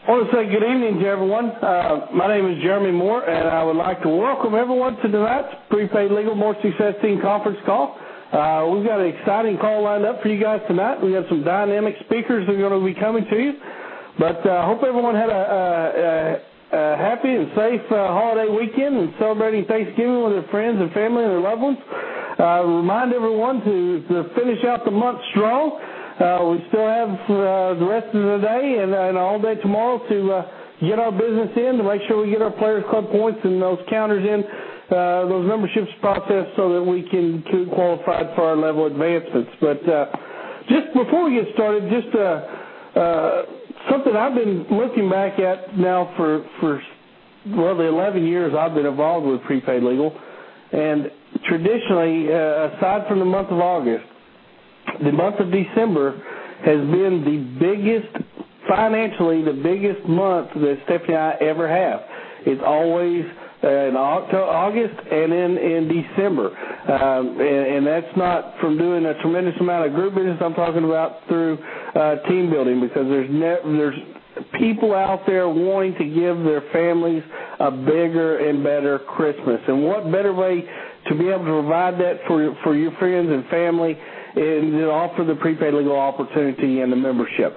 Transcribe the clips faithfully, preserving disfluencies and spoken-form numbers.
I want to say good evening to everyone. Uh, my name is Jeremy Moore, and I would like to welcome everyone to tonight's Prepaid Legal More Success Team conference call. Uh, we've got an exciting call lined up for you guys tonight. We have some dynamic speakers that are going to be coming to you. But I uh, hope everyone had a, a, a happy and safe uh, holiday weekend and celebrating Thanksgiving with their friends and family and their loved ones. Uh, remind everyone to, to finish out the month strong. Uh, we still have uh, the rest of the day and, and all day tomorrow to uh, get our business in, to make sure we get our Players Club points and those counters in, uh, those memberships processed so that we can get qualified for our level advancements. But uh, just before we get started, just uh, uh, something I've been looking back at now for, for, well, the eleven years I've been involved with Prepaid Legal. And traditionally, uh, aside from the month of August, the month of December has been the biggest, financially, the biggest month that Stephanie and I ever have. It's always uh, in August and in, in December. Um, and, and that's not from doing a tremendous amount of group business. I'm talking about through uh, team building, because there's ne- there's people out there wanting to give their families a bigger and better Christmas. And what better way to be able to provide that for, for your friends and family and to offer the prepaid legal opportunity and the membership.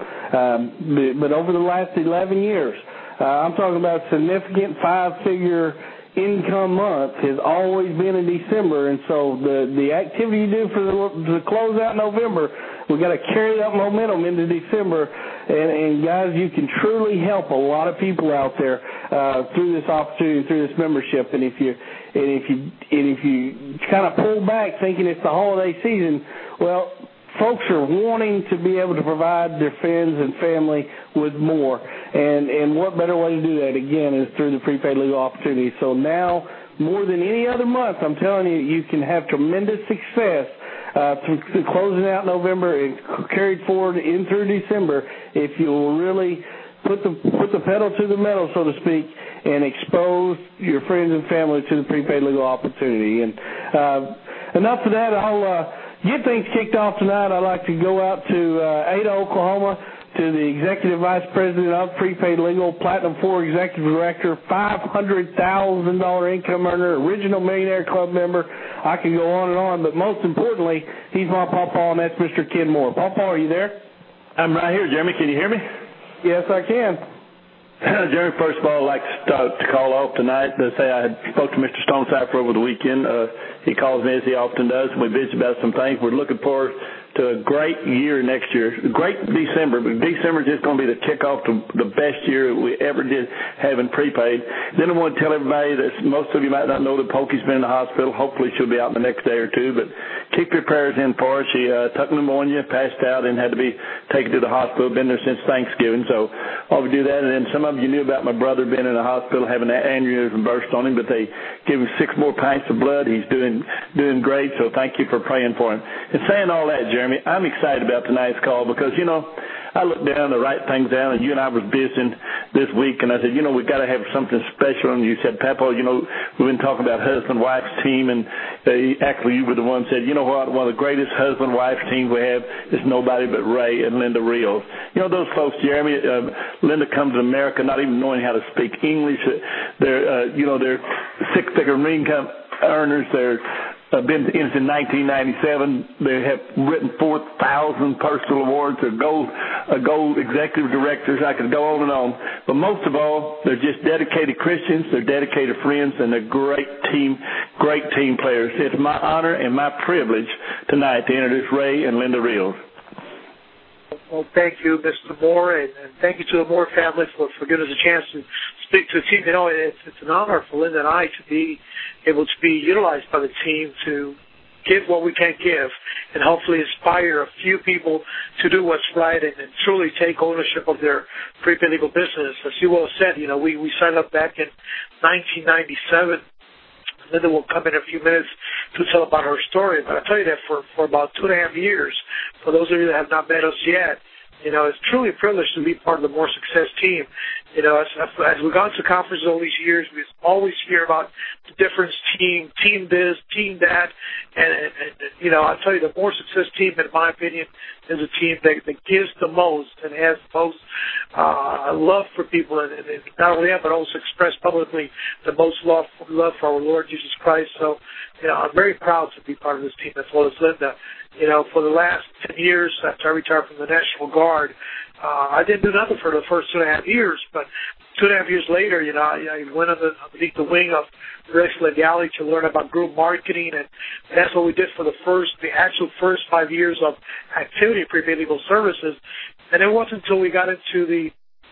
Um, but over the last eleven years, uh, I'm talking about significant five-figure income month has always been in December, and so the, the activity you do for the, to close out November, we've got to carry that momentum into December, and, and guys, you can truly help a lot of people out there uh, through this opportunity, through this membership, and if you and if you and if you kind of pull back thinking it's the holiday season, well, folks are wanting to be able to provide their friends and family with more. And and what better way to do that, again, is through the prepaid legal opportunity. So now, more than any other month, I'm telling you, you can have tremendous success uh, through, through closing out November and carried forward in through December if you will really put the, put the pedal to the metal, so to speak, and expose your friends and family to the prepaid legal opportunity. And uh, enough of that. I'll... Uh, Get things kicked off tonight. I'd like to go out to uh, Ada, Oklahoma, to the Executive Vice President of Prepaid Legal, Platinum four Executive Director, five hundred thousand dollars income earner, original Millionaire Club member. I can go on and on, but most importantly, he's my pawpaw, and that's Mister Ken Moore. Pawpaw, are you there? I'm right here, Jeremy. Can you hear me? Yes, I can. Jeremy, first of all, I'd like to, start to call off tonight to say I had spoke to Mister Stonecipher over the weekend. Uh, he calls me, as he often does, and we visit about some things. We're looking forward to a great year next year, a great December, but December is just going to be the kickoff to the best year we ever did have in prepaid. Then I want to tell everybody that most of you might not know that Pokey's been in the hospital. Hopefully she'll be out in the next day or two, but keep your prayers in for her. She uh, took pneumonia, passed out, and had to be taken to the hospital. Been there since Thanksgiving, so I'll do that. And then some of you knew about my brother being in the hospital, having an aneurysm burst on him, but they gave him six more pints of blood. He's doing doing great, so thank you for praying for him. And saying all that, Jeremy, I'm excited about tonight's call because, you know, I looked down to write things down, and you and I was visiting this week, and I said, you know, we've got to have something special. And you said, Papa, you know, we've been talking about husband-wife team, and uh, actually you were the one who said, you know what, one of the greatest husband-wife teams we have is nobody but Ray and Linda Rios. You know, those folks, Jeremy, uh, Linda comes to America not even knowing how to speak English. They're, uh, you know, they're six-figure income earners. They're Uh, been in since nineteen ninety-seven. They have written four thousand personal awards. They're gold, uh, gold executive directors. I could go on and on. But most of all, they're just dedicated Christians. They're dedicated friends, and they're great team, great team players. It's my honor and my privilege tonight to introduce Ray and Linda Rios. Well, thank you, Mister Moore, and, and thank you to the Moore family for, for giving us a chance to speak to the team. You know, it's, it's an honor for Linda and I to be able to be utilized by the team to give what we can give and hopefully inspire a few people to do what's right and, and truly take ownership of their prepaid legal business. As you well said, you know, we, we signed up back in nineteen ninety-seven. Linda will come in a few minutes to tell about her story. But I'll tell you that for, for about two and a half years, for those of you that have not met us yet, you know, it's truly a privilege to be part of the More Success team. You know, as, as we've gone to conferences all these years, we always hear about the difference, team, team this, team that, and, and, and you know, I'll tell you, the more success team, in my opinion, is a team that, that gives the most and has the most uh, love for people, and, and not only that, but also express publicly the most love, love for our Lord Jesus Christ. So, you know, I'm very proud to be part of this team, as well as Linda. You know, for the last ten years after I retired from the National Guard, uh, I didn't do nothing for the first two and a half years, but two and a half years later, you know, I, I went under, underneath the wing of Rex Legali to learn about group marketing, and that's what we did for the first, the actual first five years of activity in prepaid legal services. And it wasn't until we got into the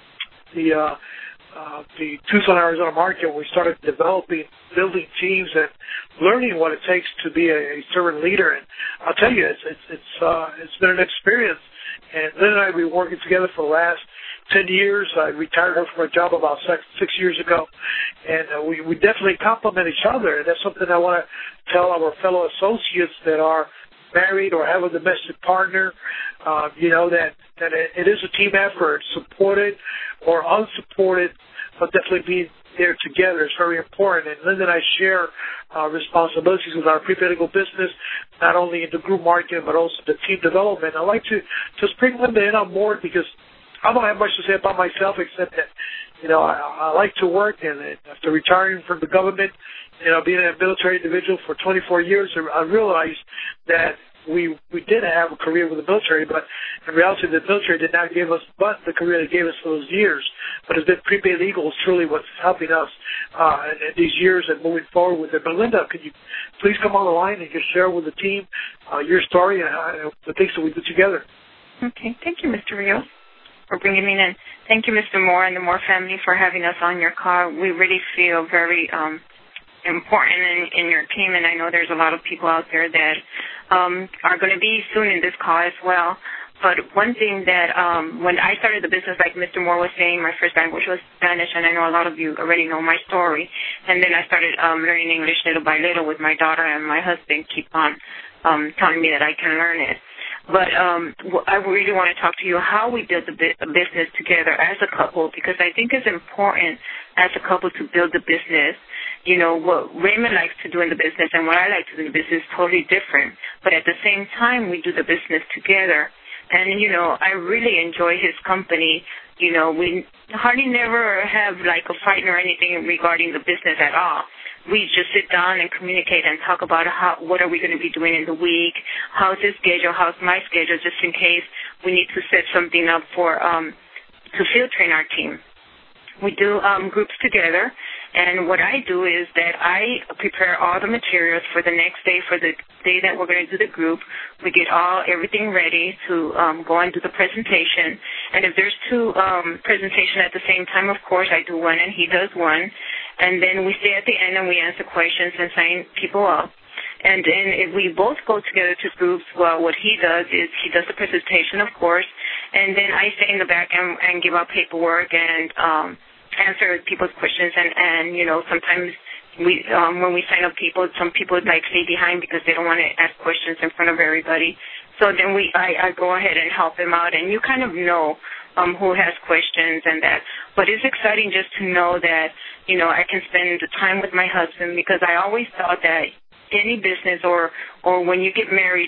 the uh, uh, the Tucson, Arizona market when we started developing, building teams, and learning what it takes to be a, a servant leader. And I'll tell you, it's it's it's, uh, it's been an experience. And Lynn and I have been working together for the last ten years. I retired her from her job about six, six years ago, and uh, we, we definitely complement each other. And that's something I want to tell our fellow associates that are married or have a domestic partner, uh, you know, that, that it, it is a team effort, supported or unsupported, but definitely being there together is very important. And Linda and I share uh, responsibilities with our prepaid legal business, not only in the group market, but also the team development. I'd like to just bring Linda in on board because I don't have much to say about myself except that, you know, I, I like to work, and after retiring from the government, you know, being a military individual for twenty-four years, I realized that we we did have a career with the military, but in reality, the military did not give us but the career they gave us for those years. But it's been prepaid legal is truly what's helping us uh, in, in these years and moving forward with it. But Linda, could you please come on the line and just share with the team uh, your story and uh, the things that we do together? Okay, thank you, Mister Rios, for bringing me in. Thank you, Mister Moore and the Moore family for having us on your call. We really feel very um, important in, in your team, and I know there's a lot of people out there that um, are going to be soon in this call as well. But one thing that um, when I started the business, like Mister Moore was saying, my first language was Spanish, and I know a lot of you already know my story. And then I started um, learning English little by little with my daughter, and my husband keep on um, telling me that I can learn it. But um, I really want to talk to you how we build the business together as a couple, because I think it's important as a couple to build the business. You know, what Raymond likes to do in the business and what I like to do in the business is totally different. But at the same time, we do the business together. And, you know, I really enjoy his company. You know, we hardly never have, like, a fight or anything regarding the business at all. We just sit down and communicate and talk about how, what are we going to be doing in the week, how's his schedule, how's my schedule, just in case we need to set something up for um, to field train our team. We do um, groups together, and what I do is that I prepare all the materials for the next day, for the day that we're going to do the group. We get all everything ready to um, go and do the presentation. And if there's two um, presentations at the same time, of course, I do one and he does one. And then we stay at the end and we answer questions and sign people up. And then if we both go together to groups, well, what he does is he does the presentation, of course, and then I stay in the back and, and give out paperwork and um, answer people's questions. And, and, you know, sometimes we um, when we sign up people, some people, like, stay behind because they don't want to ask questions in front of everybody. So then we I, I go ahead and help them out, and you kind of know um, who has questions and that. But it's exciting just to know that, you know, I can spend the time with my husband, because I always thought that any business or, or when you get married,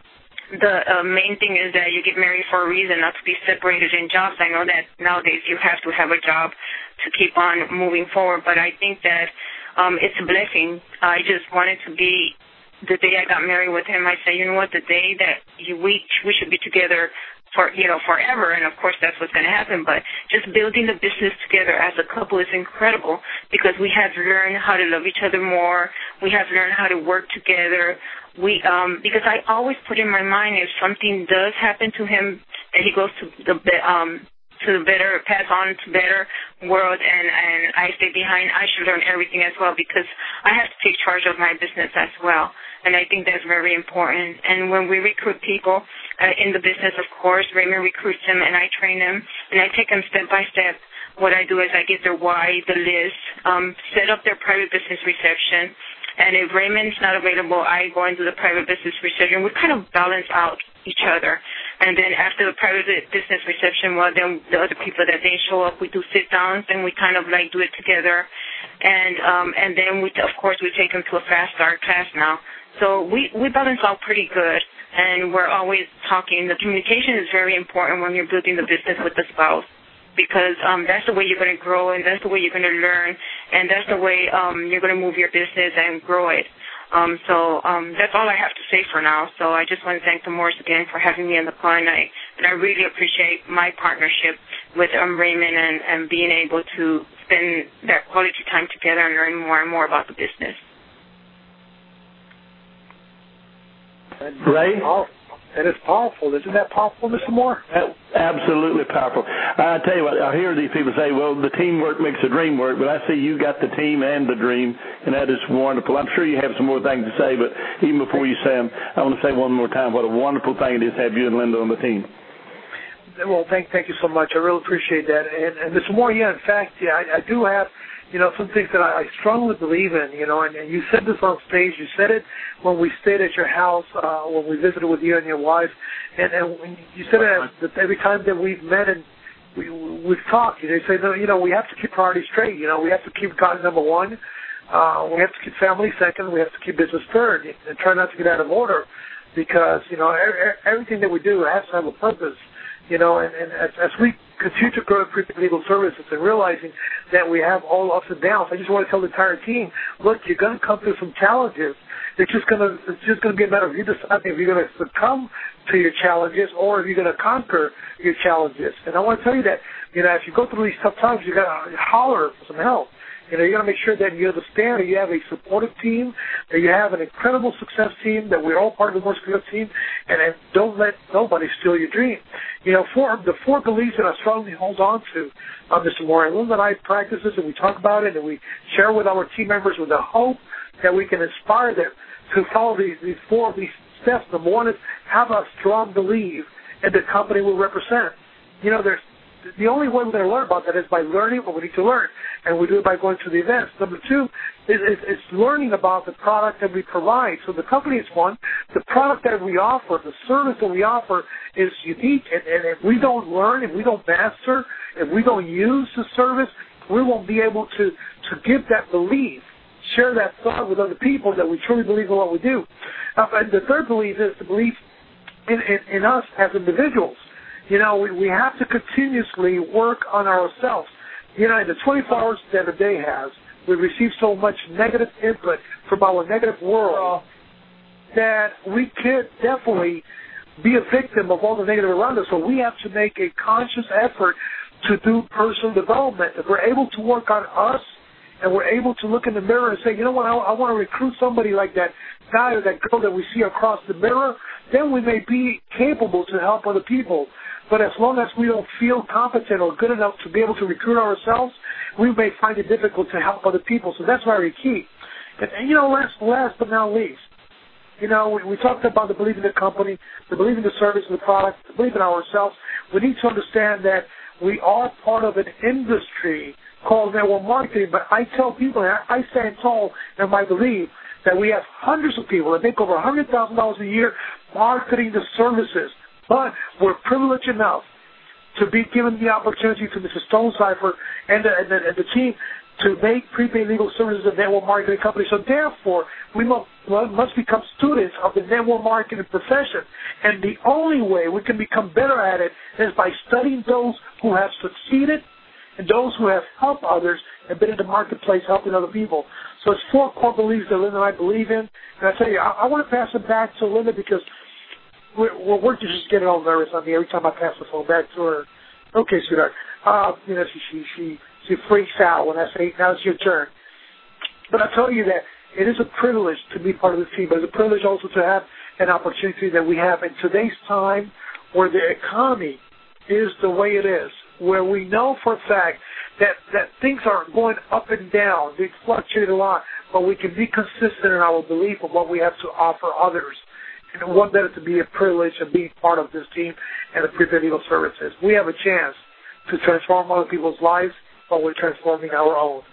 the uh, main thing is that you get married for a reason, not to be separated in jobs. I know that nowadays you have to have a job to keep on moving forward, but I think that um, it's a blessing. I just wanted to be, the day I got married with him, I said, you know what, the day that you, we, we should be together for, you know, forever, and of course that's what's going to happen, but just building the business together as a couple is incredible, because we have learned how to love each other more. We have learned how to work together. We, um, because I always put in my mind, if something does happen to him, that he goes to the, um, to the better, pass on to better world, and, and I stay behind, I should learn everything as well, because I have to take charge of my business as well. And I think that's very important. And when we recruit people uh, in the business, of course, Raymond recruits them and I train them, and I take them step by step. What I do is I give their why, the list, um, set up their private business reception. And if Raymond's not available, I go into the private business reception. We kind of balance out each other. And then after the private business reception, well, then the other people that didn't show up, we do sit-downs, and we kind of, like, do it together. And um, and then, we, of course, we take them to a fast start class now. So we, we balance out pretty good, and we're always talking. The communication is very important when you're building the business with the spouse, because um, that's the way you're going to grow, and that's the way you're going to learn, and that's the way um, you're going to move your business and grow it. Um, so um, that's all I have to say for now. So I just want to thank the Moores again for having me on the call, and I, and I really appreciate my partnership with um, Raymond and, and being able to spend that quality time together and learn more and more about the business. Ray? That is powerful. Isn't that powerful, Mister Moore? Absolutely powerful. I tell you what, I hear these people say, well, the teamwork makes the dream work, but I see you got the team and the dream, and that is wonderful. I'm sure you have some more things to say, but even before you say them, I want to say one more time what a wonderful thing it is to have you and Linda on the team. Well, thank thank you so much. I really appreciate that. And, and Mister Moore, yeah, in fact, yeah, I, I do have, you know, some things that I, I strongly believe in, you know, and, and you said this on stage. You said it when we stayed at your house, uh, when we visited with you and your wife. And, and when you said it that every time that we've met and we, we've talked, you know, you say, no, you know, we have to keep priorities straight. You know, we have to keep God number one. Uh, we have to keep family second. We have to keep business third, and try not to get out of order, because, you know, everything that we do has to have a purpose. You know, and, and as, as we continue to grow Prepaid Legal Services and realizing that we have all ups and downs, I just want to tell the entire team, look, you're going to come through some challenges. It's just going to it's just going to be a matter of you deciding if you're going to succumb to your challenges or if you're going to conquer your challenges. And I want to tell you that, you know, if you go through these tough times, you got to holler for some help. You know, you got to make sure that you understand that you have a supportive team, that you have an incredible success team, that we're all part of the Moore Success team, and, and don't let nobody steal your dream. You know, four, the four beliefs that I strongly hold on to, uh, Mister Moore, and Linda and I practice this, and we talk about it, and we share with our team members with the hope that we can inspire them to follow these, these four of these steps. Number one is have a strong belief in the company we represent. You know, there's the only way we're going to learn about that is by learning what we need to learn, and we do it by going to the events. Number two is, is, is learning about the product that we provide. So the company is one. The product that we offer, the service that we offer is unique, and, and if we don't learn, if we don't master, if we don't use the service, we won't be able to, to give that belief, share that thought with other people that we truly believe in what we do. Uh, and the third belief is the belief in, in, in us as individuals. You know, we, we have to continuously work on ourselves. You know, in the twenty-four hours that a day has, we receive so much negative input from our negative world that we could definitely be a victim of all the negative around us. So we have to make a conscious effort to do personal development. If we're able to work on us and we're able to look in the mirror and say, you know what, I, I want to recruit somebody like that guy or that girl that we see across the mirror, then we may be capable to help other people. But as long as we don't feel competent or good enough to be able to recruit ourselves, we may find it difficult to help other people. So that's very key. And, and you know, last, last but not least, you know, we, we talked about the belief in the company, the belief in the service and the product, the belief in ourselves. We need to understand that we are part of an industry called network marketing. But I tell people, and I stand tall in my belief, that we have hundreds of people that make over one hundred thousand dollars a year marketing the services. But we're privileged enough to be given the opportunity to Mister Stonecipher and the, and the, and the team to make Prepaid Legal Services a network marketing company. So therefore, we must, must become students of the network marketing profession. And the only way we can become better at it is by studying those who have succeeded and those who have helped others and been in the marketplace helping other people. So it's four core beliefs that Linda and I believe in. And I tell you, I, I want to pass it back to Linda because We're, we're just getting all nervous on me every time I pass the phone back to her. Okay, sweetheart. Uh, you know, she, she she she freaks out when I say, now it's your turn. But I tell you that it is a privilege to be part of this team, but it's a privilege also to have an opportunity that we have in today's time where the economy is the way it is, where we know for a fact that, that things are going up and down. They fluctuate a lot, but we can be consistent in our belief of what we have to offer others. And one better to be a privilege and be part of this team and the Prepaid Legal Services. We have a chance to transform other people's lives while we're transforming our own.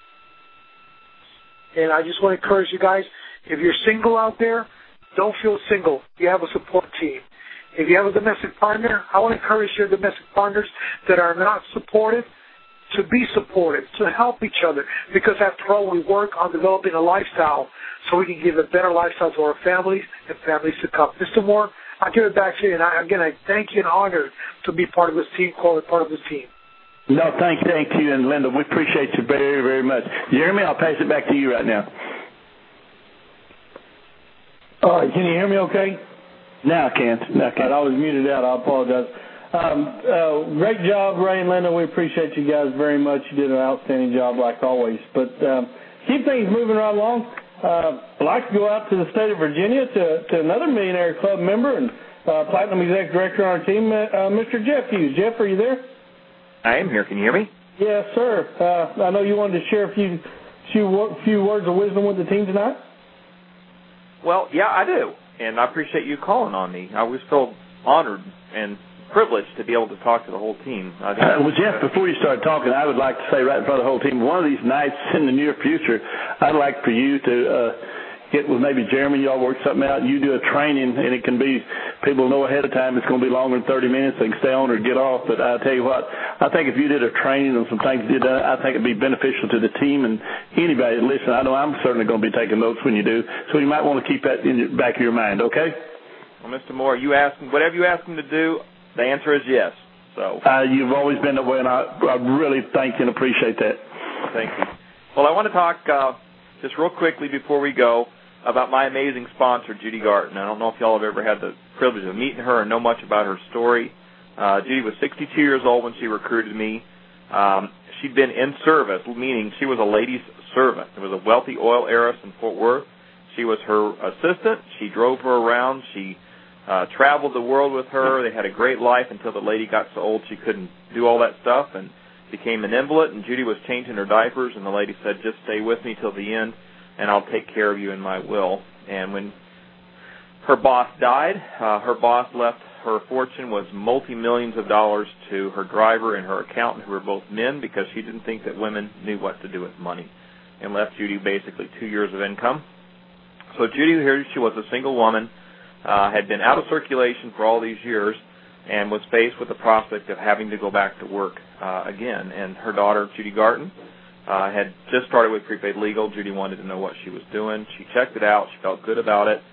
And I just want to encourage you guys, if you're single out there, don't feel single. You have a support team. If you have a domestic partner, I want to encourage your domestic partners that are not supportive to be supportive, to help each other, because after all, we work on developing a lifestyle so we can give a better lifestyle to our families and families to come. Mister Moore, I'll give it back to you, and I, again, I thank you and honor to be part of this team, call it part of this team. No, thank, thank you, and Linda, we appreciate you very, very much. Jeremy, I'll pass it back to you right now. All right, can you hear me okay? Now I can. Now I can. I was muted out. I apologize. Um, uh, great job, Ray and Linda. We appreciate you guys very much. You did an outstanding job like always. But um, keep things moving right along. Uh, I'd like to go out to the state of Virginia to, to another Millionaire Club member and uh, Platinum Executive Director on our team, uh, Mister Jeff Hughes. Jeff, are you there? I am here. Can you hear me? Yes, sir. Uh, I know you wanted to share a few, few, few words of wisdom with the team tonight. Well, yeah, I do. And I appreciate you calling on me. I always feel honored and privileged to be able to talk to the whole team. I think uh, well, Jeff, before you start talking, I would like to say right in front of the whole team, one of these nights in the near future, I'd like for you to uh, get with maybe Jeremy, y'all work something out, you do a training, and it can be, people know ahead of time it's going to be longer than thirty minutes, they can stay on or get off, but I'll tell you what, I think if you did a training on some things you did, I think it'd be beneficial to the team and anybody that listen. I know I'm certainly going to be taking notes when you do, so you might want to keep that in the back of your mind, okay? Well, Mister Moore, you ask whatever you ask them to do, the answer is yes. So uh, you've always been that way, and I, I really thank you and appreciate that. Thank you. Well, I want to talk uh, just real quickly before we go about my amazing sponsor, Judy Garton. I don't know if y'all have ever had the privilege of meeting her and know much about her story. Uh, Judy was sixty-two years old when she recruited me. Um, she'd been in service, meaning she was a lady's servant. There was a wealthy oil heiress in Fort Worth. She was her assistant. She drove her around. She uh, traveled the world with her. They had a great life until the lady got so old she couldn't do all that stuff and became an invalid, and Judy was changing her diapers, and the lady said, just stay with me till the end, and I'll take care of you in my will. And when her boss died, uh, her boss left her fortune was multi-millions of dollars to her driver and her accountant, who were both men, because she didn't think that women knew what to do with money, and left Judy basically two years of income. So Judy, here she was, a single woman, uh, had been out of circulation for all these years, and was faced with the prospect of having to go back to work uh, again. And her daughter, Judy Garton, uh, had just started with Prepaid Legal. Judy wanted to know what she was doing. She checked it out. She felt good about it.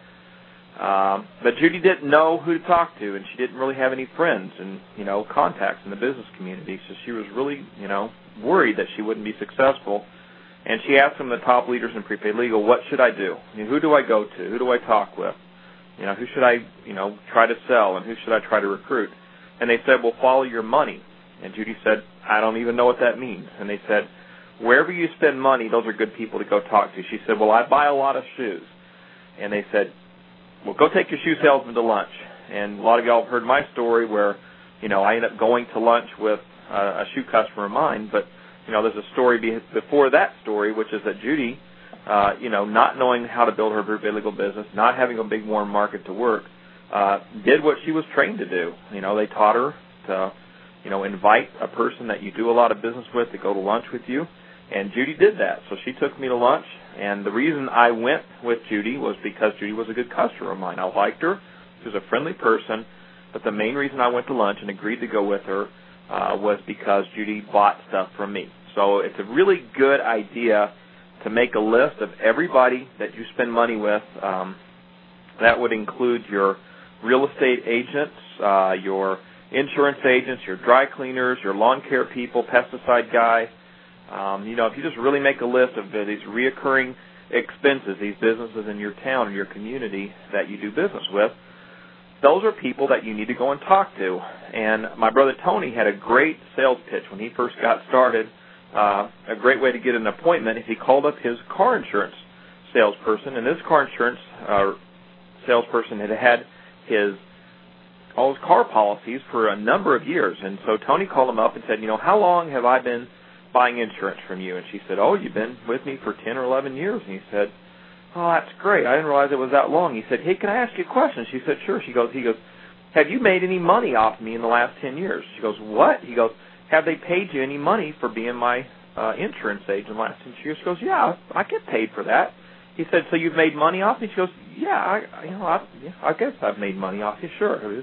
Um, but Judy didn't know who to talk to, and she didn't really have any friends and, you know, contacts in the business community. So she was really, you know, worried that she wouldn't be successful. And she asked some of the top leaders in Prepaid Legal, what should I do? I mean, who do I go to? Who do I talk with? You know, who should I, you know, try to sell, and who should I try to recruit? And they said, well, follow your money. And Judy said, I don't even know what that means. And they said, wherever you spend money, those are good people to go talk to. She said, well, I buy a lot of shoes. And they said, well, go take your shoe salesman to lunch. And a lot of y'all have heard my story where, you know, I ended up going to lunch with uh, a shoe customer of mine. But, you know, there's a story be- before that story, which is that Judy, uh, you know, not knowing how to build her Prepaid Legal business, not having a big warm market to work, uh, did what she was trained to do. You know, they taught her to, you know, invite a person that you do a lot of business with to go to lunch with you. And Judy did that. So she took me to lunch. And the reason I went with Judy was because Judy was a good customer of mine. I liked her. She was a friendly person. But the main reason I went to lunch and agreed to go with her uh, was because Judy bought stuff from me. So it's a really good idea to make a list of everybody that you spend money with. Um, that would include your real estate agents, uh, your insurance agents, your dry cleaners, your lawn care people, pesticide guy. Um, you know, if you just really make a list of uh, these reoccurring expenses, these businesses in your town or your community that you do business with, those are people that you need to go and talk to. And my brother Tony had a great sales pitch when he first got started. Uh, a great way to get an appointment if he called up his car insurance salesperson, and this car insurance uh, salesperson had had his all his car policies for a number of years. And so Tony called him up and said, you know, how long have I been buying insurance from you? And she said, oh, you've been with me for ten or eleven years. And he said, oh, that's great. I didn't realize it was that long. He said, hey, can I ask you a question? She said, sure. She goes, he goes, have you made any money off me in the last ten years? She goes, what? He goes, have they paid you any money for being my uh, insurance agent the last ten years? She goes, yeah, I get paid for that. He said, so you've made money off me? She goes, yeah, I, you know, I, yeah, I guess I've made money off you, sure.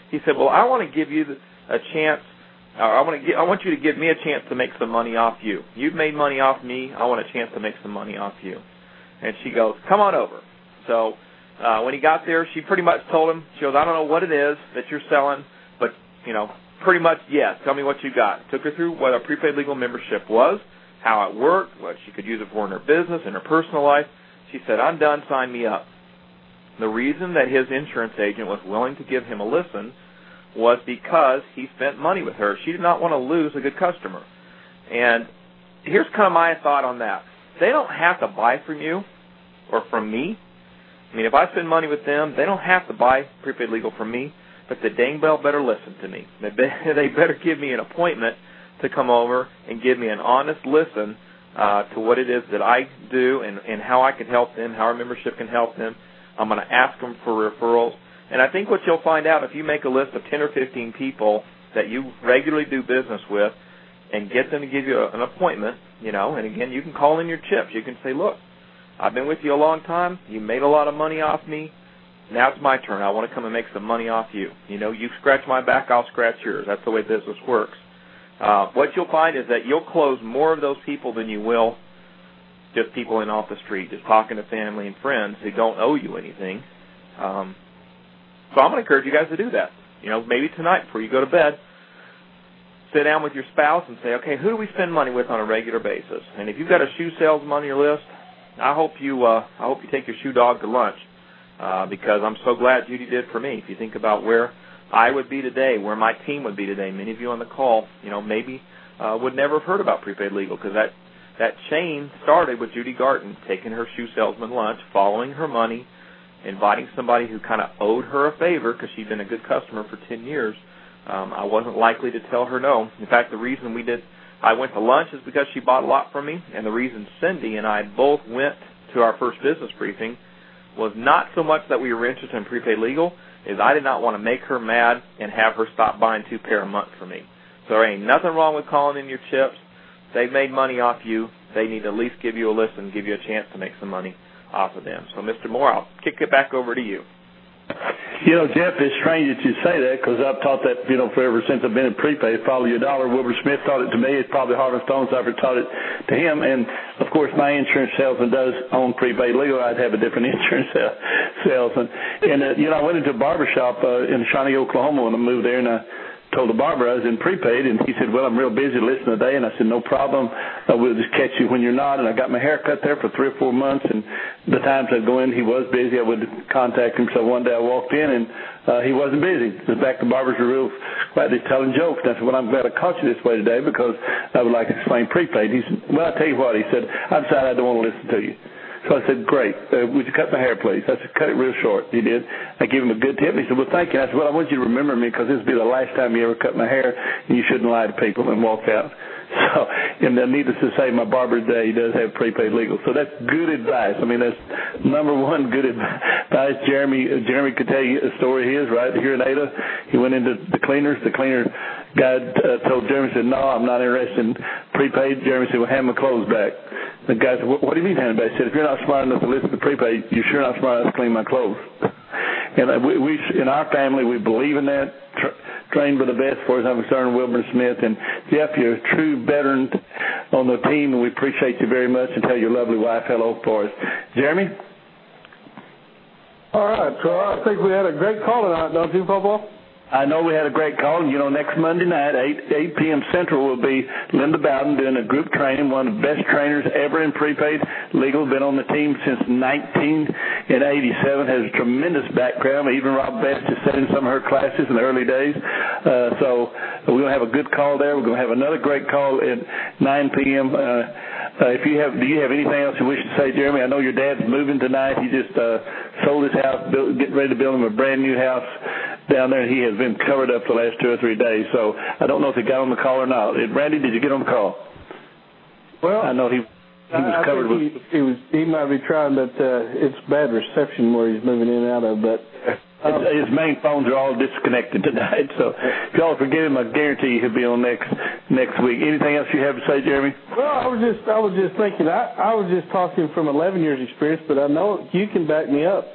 He said, well, I want to give you a chance. Uh, I want to. Get, I want you to give me a chance to make some money off you. You've made money off me. I want a chance to make some money off you. And she goes, come on over. So uh, when he got there, she pretty much told him, she goes, I don't know what it is that you're selling, but, you know, pretty much, yes, tell me what you got. Took her through what a prepaid legal membership was, how it worked, what she could use it for in her business, in her personal life. She said, I'm done, sign me up. The reason that his insurance agent was willing to give him a listen was because he spent money with her. She did not want to lose a good customer. And here's kind of my thought on that. They don't have to buy from you or from me. I mean, if I spend money with them, they don't have to buy prepaid legal from me, but the dang bell better listen to me. They better give me an appointment to come over and give me an honest listen uh, to what it is that I do and, and how I can help them, how our membership can help them. I'm going to ask them for referrals. And I think what you'll find out if you make a list of ten or fifteen people that you regularly do business with and get them to give you a, an appointment, you know, and again, you can call in your chips. You can say, look, I've been with you a long time. You made a lot of money off me. Now it's my turn. I want to come and make some money off you. You know, you scratch my back, I'll scratch yours. That's the way business works. Uh, what you'll find is that you'll close more of those people than you will just people in off the street, just talking to family and friends who don't owe you anything. Um, so I'm going to encourage you guys to do that. You know, maybe tonight before you go to bed, sit down with your spouse and say, okay, who do we spend money with on a regular basis? And if you've got a shoe salesman on your list, I hope you uh, I hope you take your shoe dog to lunch uh, because I'm so glad Judy did for me. If you think about where I would be today, where my team would be today, many of you on the call, you know, maybe uh, would never have heard about prepaid legal because that, that chain started with Judy Garton taking her shoe salesman lunch, following her money, inviting somebody who kind of owed her a favor because she'd been a good customer for ten years. Um, I wasn't likely to tell her no. In fact, the reason we did I went to lunch is because she bought a lot from me, and the reason Cindy and I both went to our first business briefing was not so much that we were interested in prepaid legal, is I did not want to make her mad and have her stop buying two pair a month from me. So there ain't nothing wrong with calling in your chips. They've made money off you. They need to at least give you a listen, give you a chance to make some money off of them. So, Mister Moore, I'll kick it back over to you. You know, Jeff, it's strange that you say that because I've taught that, you know, forever since I've been in prepaid. Follow your dollar. Wilbur Smith taught it to me. It's probably Harlan Stonecipher taught it to him. And, of course, my insurance salesman does own prepaid legal. I'd have a different insurance salesman. And, uh, you know, I went into a barber shop uh, in Shawnee, Oklahoma when I moved there, and I told the barber I was in prepaid, and he said, well, I'm real busy listening today. And I said, no problem. Uh, we'll just catch you when you're not. And I got my hair cut there for three or four months, and the times I'd go in, he was busy. I would contact him. So one day I walked in, and uh, he wasn't busy. The back the barbers were real quiet. They're telling jokes. And I said, well, I'm glad I caught you this way today because I would like to explain prepaid. He said, well, I'll tell you what. He said, I decided I don't want to listen to you. So I said, great. Uh, would you cut my hair, please? I said, cut it real short. He did. I gave him a good tip. He said, well, thank you. I said, well, I want you to remember me because this will be the last time you ever cut my hair, and you shouldn't lie to people, and walked out. So, and uh, needless to say, my barber today does have prepaid legal. So that's good advice. I mean, that's number one good advice. Jeremy uh, Jeremy could tell you a story of his, right, here in Ada. He went into the cleaners. The cleaner guy uh, told Jeremy, said, no, I'm not interested in prepaid. Jeremy said, well, hand my clothes back. The guy said, what, what do you mean hand it back? He said, if you're not smart enough to listen to prepaid, you're sure not smart enough to clean my clothes. And uh, we, we, in our family, we believe in that. Tra- trained by the best, as far as I'm concerned, Wilbur Smith. And Jeff, you're a true veteran on the team, and we appreciate you very much. And tell your lovely wife hello for us. Jeremy? All right, so I think we had a great call tonight, don't you, Papa? I know we had a great call. And, you know, next Monday night, eight p.m. Central, will be Linda Bowden doing a group training, one of the best trainers ever in prepaid legal, been on the team since nineteen eighty-seven, has a tremendous background. Even Rob Best has sat in some of her classes in the early days. Uh, so we're going to have a good call there. We're going to have another great call at nine p.m. Uh, Uh, if you have, do you have anything else you wish to say, Jeremy? I know your dad's moving tonight. He just uh, sold his house, built, getting ready to build him a brand new house down there. He has been covered up the last two or three days. So I don't know if he got on the call or not. Randy, did you get on the call? Well, I know he he was I covered think with. He, he was. He might be trying, but uh, it's bad reception where he's moving in and out of. But um, his main phones are all disconnected tonight. So if y'all forgive him, I guarantee he'll be on next next week. Anything else you have to say, Jeremy? Well, I was just I was just thinking. I, I was just talking from eleven years experience, but I know you can back me up.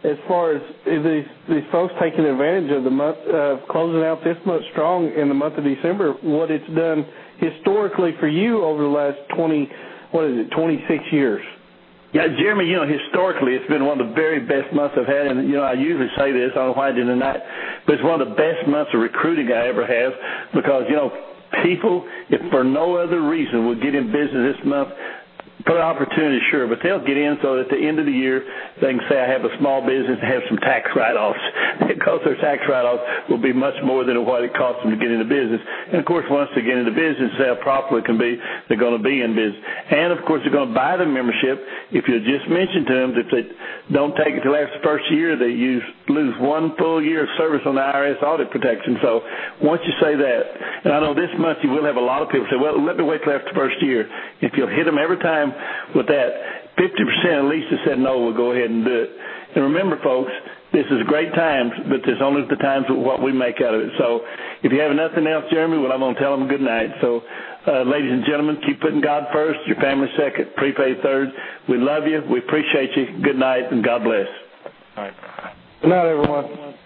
as far as these these folks taking advantage of the month, uh, closing out this month strong in the month of December, what it's done historically for you over the last twenty, what is it, twenty-six years? Yeah, Jeremy, you know, historically it's been one of the very best months I've had, and, you know, I usually say this, I don't know why I did tonight, but it's one of the best months of recruiting I ever have because, you know, people, if for no other reason, will get in business this month. For opportunity, sure, but they'll get in so at the end of the year they can say I have a small business and have some tax write-offs because their tax write-offs will be much more than what it costs them to get into business. And, of course, once they get into business, how properly can be, they're going to be in business. And, of course, they're going to buy the membership. If you just mention to them that they don't take it until after the first year, they use, lose one full year of service on the I R S audit protection. So once you say that, and I know this month you will have a lot of people say, well, let me wait till after the first year. If you'll hit them every time with that, fifty percent at least that said no will go ahead and do it. And remember, folks, this is great times, but there's only the times what we make out of it. So if you have nothing else, Jeremy, well, I'm going to tell them good night. So, uh, ladies and gentlemen, keep putting God first, your family second, prepaid third. We love you. We appreciate you. Good night, and God bless. All right. Good night, everyone.